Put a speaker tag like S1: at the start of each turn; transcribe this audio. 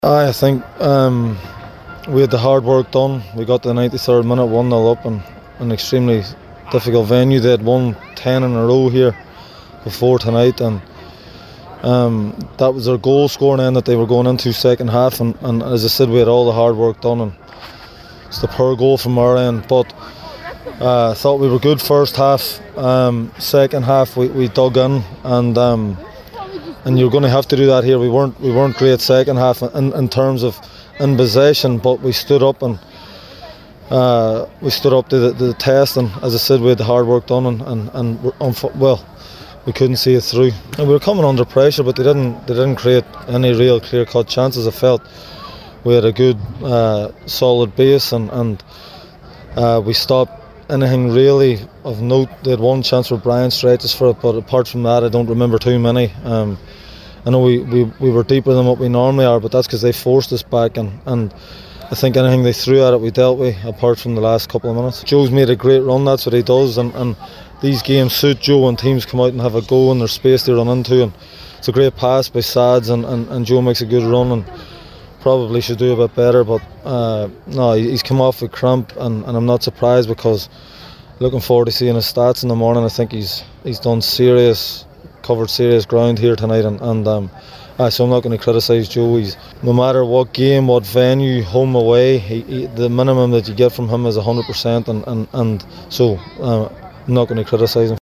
S1: I think we had the hard work done. We got to the 93rd minute, 1-0 up in an extremely difficult venue. They had won 10 in a row here before tonight, and that was their goal scoring end that they were going into second half. And as I said, we had all the hard work done, and it's the poor goal from our end. But I thought we were good first half. Second half we dug in, and you're going to have to do that here. We weren't great second half in terms of in possession, but we stood up and we stood up to the test. And as I said, we had the hard work done, and we couldn't see it through. And we were coming under pressure, but they didn't create any real clear-cut chances. I felt we had a good solid base, and we stopped anything really of note. They had one chance where Brian stretches for it, but apart from that I don't remember too many. I know we were deeper than what we normally are, but that's because they forced us back, and I think anything they threw at it we dealt with, apart from the last couple of minutes. Joe's made a great run, that's what he does, and these games suit Joe when teams come out and have a go and there's space to run into, and it's a great pass by Sads, and Joe makes a good run and probably should do a bit better, but no, he's come off with cramp, and I'm not surprised, because looking forward to seeing his stats in the morning. I think he's covered serious ground here tonight, and so I'm not going to criticise Joe. No matter what game, what venue, home, away, the minimum that you get from him is 100%, and so I'm not going to criticise him.